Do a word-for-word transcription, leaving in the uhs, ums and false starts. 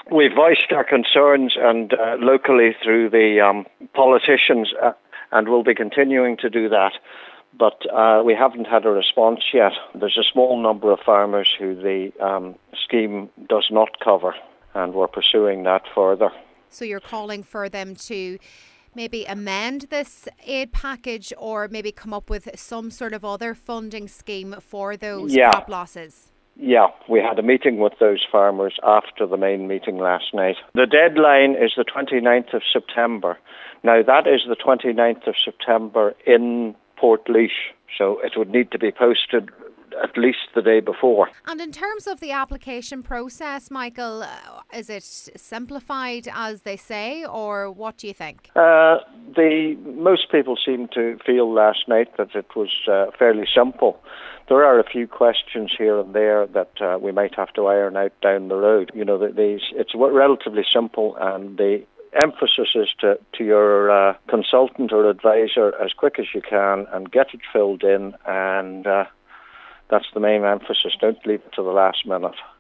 We voiced our concerns and uh, locally through the um, politicians, uh, and we'll be continuing to do that. But uh, we haven't had a response yet. There's a small number of farmers who the um, scheme does not cover, and we're pursuing that further. So you're calling for them to maybe amend this aid package, or maybe come up with some sort of other funding scheme for those yeah. crop losses? Yeah, we had a meeting with those farmers after the main meeting last night. The deadline is the twenty-ninth of September. Now, that is the twenty-ninth of September in Portlaoise, so it would need to be posted at least the day before. And in terms of the application process, Michael, uh, is it simplified as they say, or what do you think? Uh, the most people seemed to feel last night that it was uh, fairly simple. There are a few questions here and there that uh, we might have to iron out down the road. You know, these, it's relatively simple, and the emphasis is to, to your uh, consultant or advisor as quick as you can and get it filled in, and uh, that's the main emphasis. Don't leave it to the last minute.